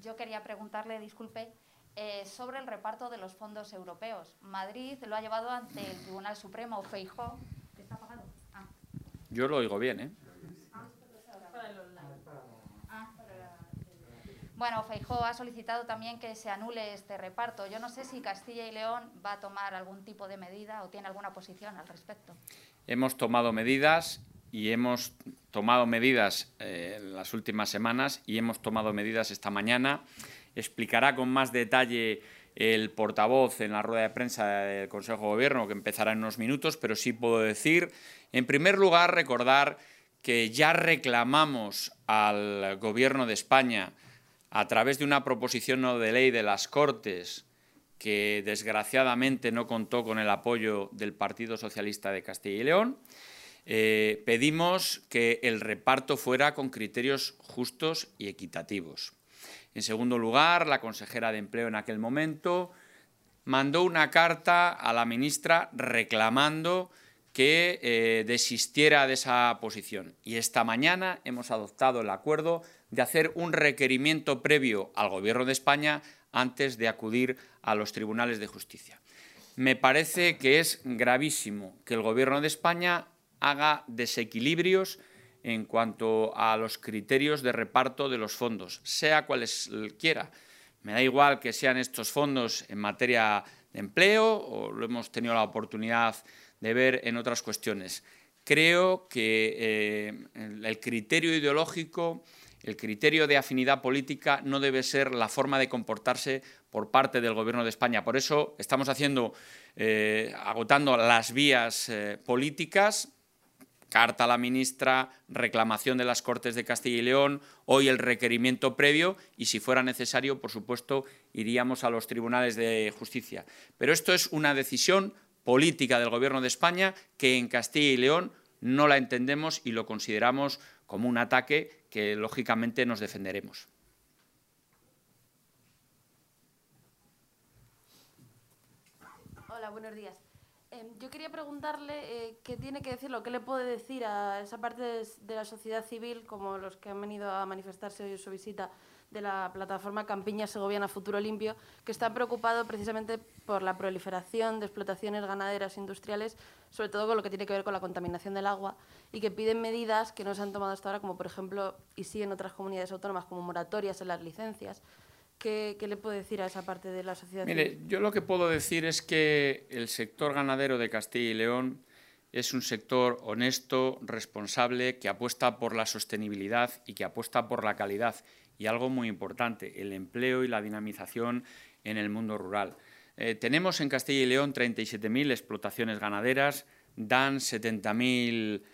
Yo quería preguntarle, disculpe, sobre el reparto de los fondos europeos. Madrid lo ha llevado ante el Tribunal Supremo. Feijóo, ¿que está apagado? Ah. Yo lo oigo bien, ¿eh? Bueno, Feijóo ha solicitado también que se anule este reparto. Yo no sé si Castilla y León va a tomar algún tipo de medida o tiene alguna posición al respecto. Hemos tomado medidas y hemos tomado medidas en las últimas semanas y hemos tomado medidas esta mañana. Explicará con más detalle el portavoz en la rueda de prensa del Consejo de Gobierno, que empezará en unos minutos, pero sí puedo decir, en primer lugar, recordar que ya reclamamos al Gobierno de España, a través de una proposición no de ley de las Cortes, que desgraciadamente no contó con el apoyo del Partido Socialista de Castilla y León, pedimos que el reparto fuera con criterios justos y equitativos. En segundo lugar, la consejera de Empleo en aquel momento mandó una carta a la ministra reclamando que desistiera de esa posición. Y esta mañana hemos adoptado el acuerdo de hacer un requerimiento previo al Gobierno de España antes de acudir a los tribunales de justicia. Me parece que es gravísimo que el Gobierno de España haga desequilibrios en cuanto a los criterios de reparto de los fondos, sea cuales quiera. Me da igual que sean estos fondos en materia de empleo o lo hemos tenido la oportunidad de ver en otras cuestiones. Creo que el criterio ideológico, el criterio de afinidad política no debe ser la forma de comportarse por parte del Gobierno de España. Por eso estamos agotando las vías políticas. Carta a la ministra, reclamación de las Cortes de Castilla y León, hoy el requerimiento previo y, si fuera necesario, por supuesto, iríamos a los tribunales de justicia. Pero esto es una decisión política del Gobierno de España que en Castilla y León no la entendemos y lo consideramos como un ataque que, lógicamente, nos defenderemos. Hola, buenos días. Yo quería preguntarle qué tiene que decir, qué le puede decir a esa parte de la sociedad civil, como los que han venido a manifestarse hoy en su visita de la plataforma Campiña Segoviana Futuro Limpio, que están preocupados precisamente por la proliferación de explotaciones ganaderas industriales, sobre todo con lo que tiene que ver con la contaminación del agua, y que piden medidas que no se han tomado hasta ahora, como por ejemplo, y sí en otras comunidades autónomas, como moratorias en las licencias. ¿Qué le puede decir a esa parte de la sociedad civil? Mire, yo lo que puedo decir es que el sector ganadero de Castilla y León es un sector honesto, responsable, que apuesta por la sostenibilidad y que apuesta por la calidad. Y algo muy importante, el empleo y la dinamización en el mundo rural. Tenemos en Castilla y León 37.000 explotaciones ganaderas, dan 70.000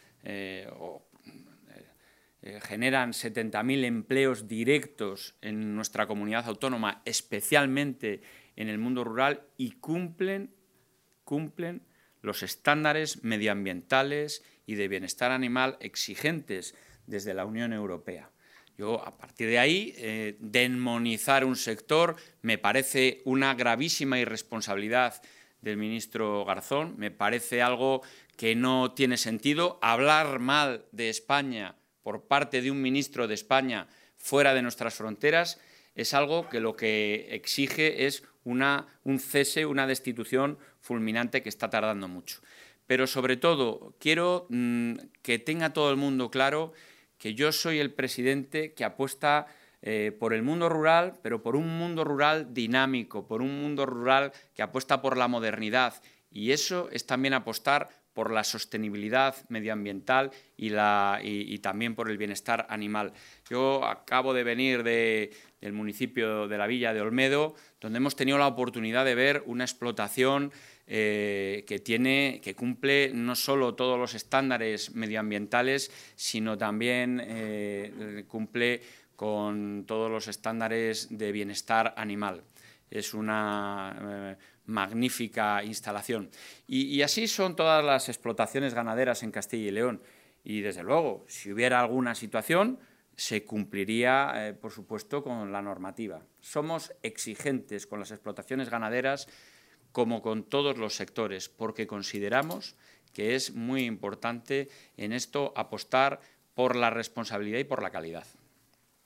generan 70.000 empleos directos en nuestra comunidad autónoma, especialmente en el mundo rural, y cumplen los estándares medioambientales y de bienestar animal exigentes desde la Unión Europea. Yo, a partir de ahí, demonizar un sector me parece una gravísima irresponsabilidad del ministro Garzón, me parece algo que no tiene sentido. Hablar mal de España por parte de un ministro de España fuera de nuestras fronteras es algo que lo que exige es un cese, una destitución fulminante que está tardando mucho. Pero sobre todo quiero que tenga todo el mundo claro que yo soy el presidente que apuesta por el mundo rural, pero por un mundo rural dinámico, por un mundo rural que apuesta por la modernidad, y eso es también apostar por la sostenibilidad medioambiental y también por el bienestar animal. Yo acabo de venir del municipio de la Villa de Olmedo, donde hemos tenido la oportunidad de ver una explotación que cumple no solo todos los estándares medioambientales, sino también cumple con todos los estándares de bienestar animal. Es una magnífica instalación. Y así son todas las explotaciones ganaderas en Castilla y León. Y, desde luego, si hubiera alguna situación, se cumpliría, por supuesto, con la normativa. Somos exigentes con las explotaciones ganaderas como con todos los sectores, porque consideramos que es muy importante en esto apostar por la responsabilidad y por la calidad.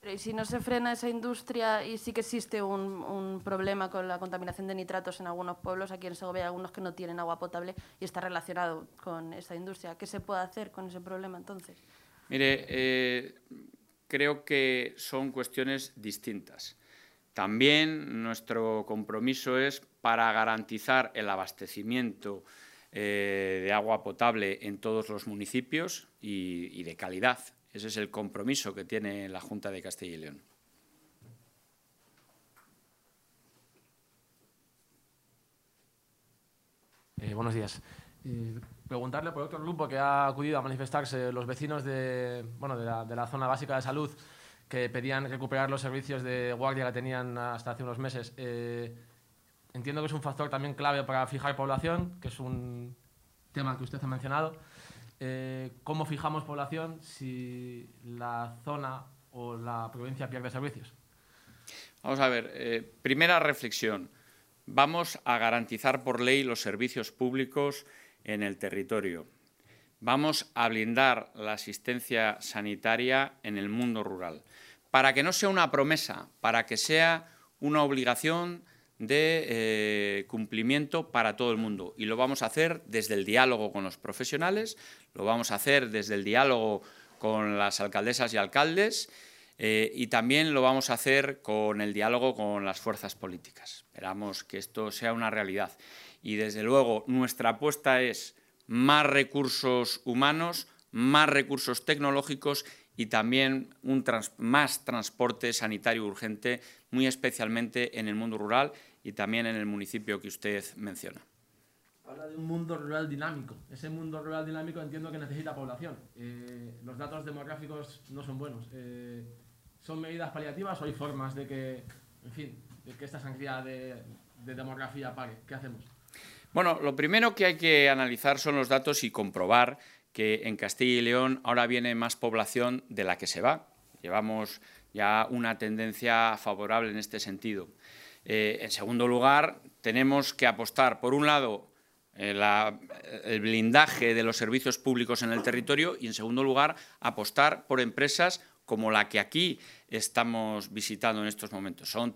Pero ¿y si no se frena esa industria y sí que existe un problema con la contaminación de nitratos en algunos pueblos? Aquí en Segovia hay algunos que no tienen agua potable y está relacionado con esa industria. ¿Qué se puede hacer con ese problema entonces? Mire, creo que son cuestiones distintas. También nuestro compromiso es para garantizar el abastecimiento de agua potable en todos los municipios y de calidad. Ese es el compromiso que tiene la Junta de Castilla y León. Buenos días. Preguntarle por otro grupo que ha acudido a manifestarse, los vecinos de la zona básica de salud, que pedían recuperar los servicios de guardia que tenían hasta hace unos meses. Entiendo que es un factor también clave para fijar población, que es un tema que usted ha mencionado. ¿Cómo fijamos población si la zona o la provincia pierde servicios? Vamos a ver, primera reflexión. Vamos a garantizar por ley los servicios públicos en el territorio. Vamos a blindar la asistencia sanitaria en el mundo rural, para que no sea una promesa, para que sea una obligación de cumplimiento para todo el mundo. Y lo vamos a hacer desde el diálogo con los profesionales, lo vamos a hacer desde el diálogo con las alcaldesas y alcaldes y también lo vamos a hacer con el diálogo con las fuerzas políticas. Esperamos que esto sea una realidad. Y desde luego nuestra apuesta es más recursos humanos, más recursos tecnológicos y también más transporte sanitario urgente, muy especialmente en el mundo rural y también en el municipio que usted menciona. Habla de un mundo rural dinámico. Ese mundo rural dinámico entiendo que necesita población. Los datos demográficos no son buenos. ¿Son medidas paliativas o hay formas de que, en fin, de que esta sangría de demografía pare? ¿Qué hacemos? Bueno, lo primero que hay que analizar son los datos y comprobar que en Castilla y León ahora viene más población de la que se va. Llevamos ya una tendencia favorable en este sentido. En segundo lugar, tenemos que apostar, por un lado, el blindaje de los servicios públicos en el territorio y, en segundo lugar, apostar por empresas como la que aquí estamos visitando en estos momentos. Son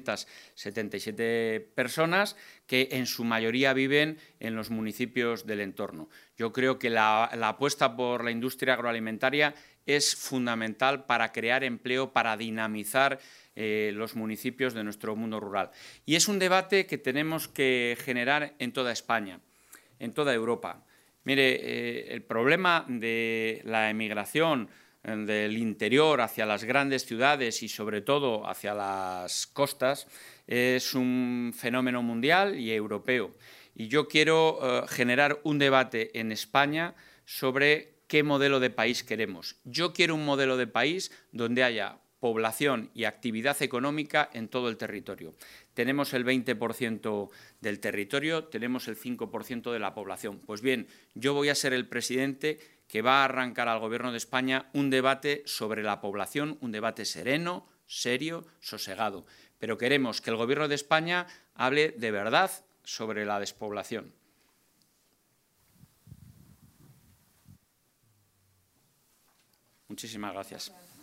377 personas que en su mayoría viven en los municipios del entorno. Yo creo que la apuesta por la industria agroalimentaria es fundamental para crear empleo, para dinamizar los municipios de nuestro mundo rural. Y es un debate que tenemos que generar en toda España, en toda Europa. Mire, el problema de la emigración del interior hacia las grandes ciudades y sobre todo hacia las costas es un fenómeno mundial y europeo. Y yo quiero generar un debate en España sobre qué modelo de país queremos. Yo quiero un modelo de país donde haya población y actividad económica en todo el territorio. Tenemos el 20% del territorio, tenemos el 5% de la población. Pues bien, yo voy a ser el presidente que va a arrancar al Gobierno de España un debate sobre la población, un debate sereno, serio, sosegado. Pero queremos que el Gobierno de España hable de verdad sobre la despoblación. Muchísimas gracias.